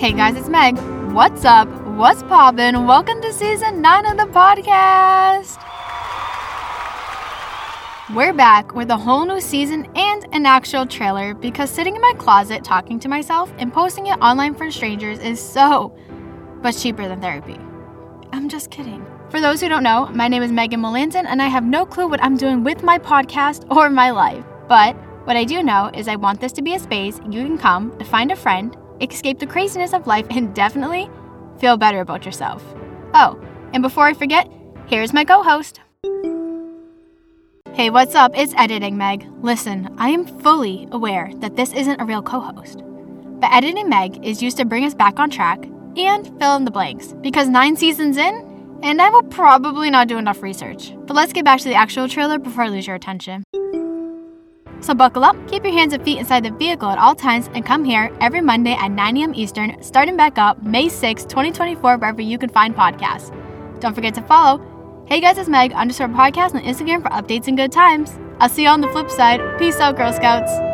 Hey guys, it's Meg. What's up? What's poppin'? Welcome to season 9 of the podcast. We're back with a whole new season and an actual trailer because sitting in my closet talking to myself and posting it online for strangers is so much cheaper than therapy. I'm just kidding. For those who don't know, my name is Megan Melanson and I have no clue what I'm doing with my podcast or my life. But what I do know is I want this to be a space you can come to find a friend, escape the craziness of life, and definitely feel better about yourself. Oh, and before I forget, here's my co-host. Hey, what's up? It's Editing Meg. Listen, I am fully aware that this isn't a real co-host. But Editing Meg is used to bring us back on track and fill in the blanks, because 9 seasons in, and I will probably not do enough research. But let's get back to the actual trailer before I lose your attention. So buckle up, keep your hands and feet inside the vehicle at all times, and come here every Monday at 9 a.m. Eastern, starting back up May 6, 2024, wherever you can find podcasts. Don't forget to follow Hey guys, it's Meg _podcast on Instagram for updates and good times. I'll see you on the flip side. Peace out, Girl Scouts.